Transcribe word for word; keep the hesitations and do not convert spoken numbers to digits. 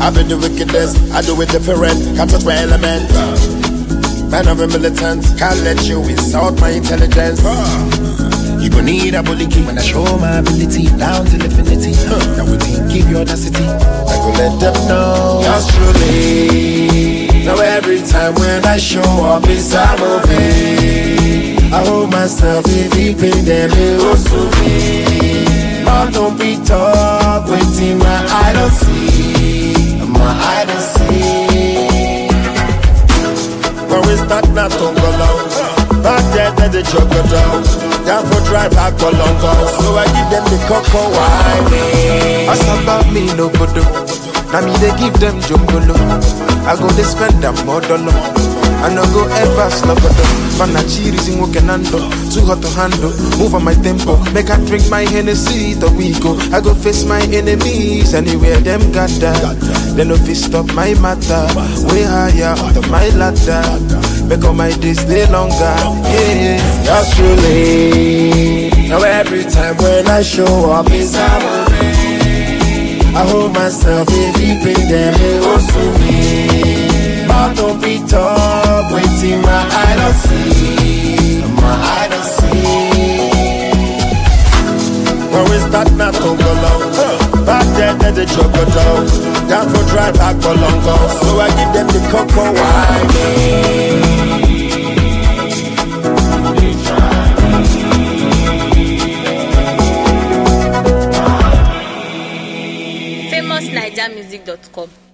I been the wickedest, I do it different, can't touch my element. Man of a militant, can't let you insult my intelligence. You gon' need a bully key when I show my ability down till infinity. Now we think, give your audacity. I go let them know, yours truly. Now every time when I show up, it's a movie. I hold myself if he pay them, it goes to me. Oh, don't be talk, waiting my eye don't see, my eye don't see. When we start not to go long, back there then the joke go down. Down for drive back for long go, so I give them the cocoa wine. What's about me no go do? Now me they give them jumbo. I go they spend them more dollar. I no go ever slug it up. Fanachiri in Wokenando, too hot to handle. Move on my tempo, make I drink my Hennessy the we go. I go face my enemies anywhere them gather. They no fit stop my matter. Way higher up my ladder. Make all my days stay longer. Yeah, yours truly. Now every time when I show up, it's a movie. I hold myself if he pay them, it goes to me. But don't be talk, waiting my eye don't see, my eye don't see. When we start not to go long, back there then the joke go down. Down for drive back for long go, so I give them the cocoa wine. famous naija music dot com